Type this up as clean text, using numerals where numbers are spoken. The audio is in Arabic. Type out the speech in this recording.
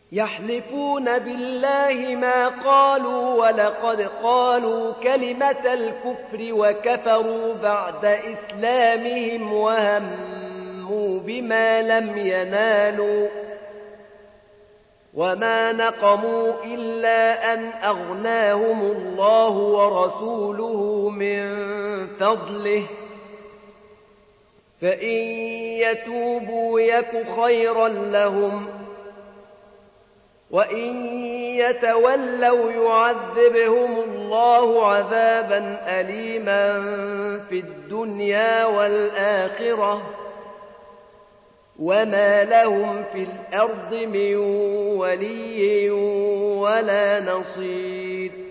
يحلفون بالله ما قالوا ولقد قالوا كلمة الكفر وكفروا بعد إسلامهم وهموا بما لم ينالوا وما نقموا إلا أن أغناهم الله ورسوله من فضله فإن يتوبوا يك خيرا لهم وإن يتولوا يعذبهم الله عذابا أليما في الدنيا والآخرة وما لهم في الأرض من ولي ولا نصير